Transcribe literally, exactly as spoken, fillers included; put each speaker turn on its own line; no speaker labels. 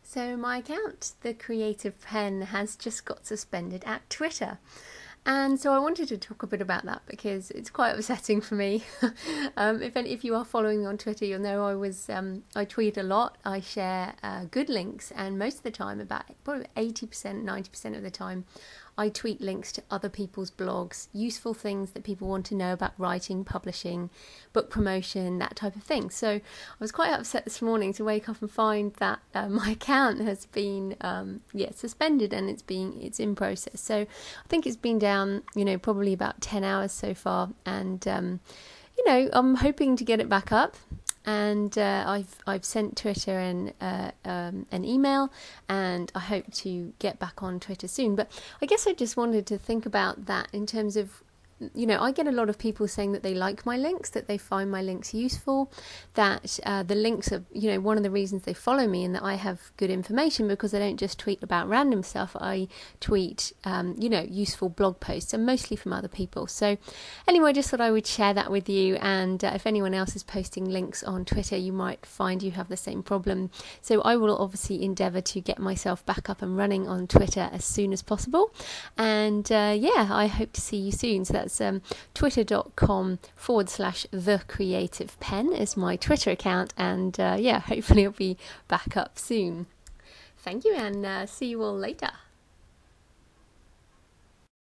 So my account, The Creative Pen, has just got suspended at Twitter. And so I wanted to talk a bit about that because it's quite upsetting for me. um, if any, if you are following me on Twitter, you'll know I was um, I tweet a lot. I share uh, good links, and most of the time, about probably eighty percent, ninety percent of the time, I tweet links to other people's blogs, useful things that people want to know about writing, publishing, book promotion, that type of thing. So I was quite upset this morning to wake up and find that uh, my account has been um, yeah suspended, and it's being it's in process. So I think it's been down, you know, probably about ten hours so far, and um, you know, I'm hoping to get it back up. And uh, I've I've sent Twitter an uh, um, an email, and I hope to get back on Twitter soon. But I guess I just wanted to think about that in terms of, you know, I get a lot of people saying that they like my links, that they find my links useful, that uh, the links are, you know, one of the reasons they follow me, and that I have good information because I don't just tweet about random stuff. I tweet, um, you know, useful blog posts, and mostly from other people. So anyway, I just thought I would share that with you. And uh, if anyone else is posting links on Twitter, you might find you have the same problem. So I will obviously endeavour to get myself back up and running on Twitter as soon as possible. And uh, yeah, I hope to see you soon. So that's Um, twitter.com forward slash the creative pen is my Twitter account, and uh, yeah, hopefully I'll be back up soon. Thank you, and uh, see you all later.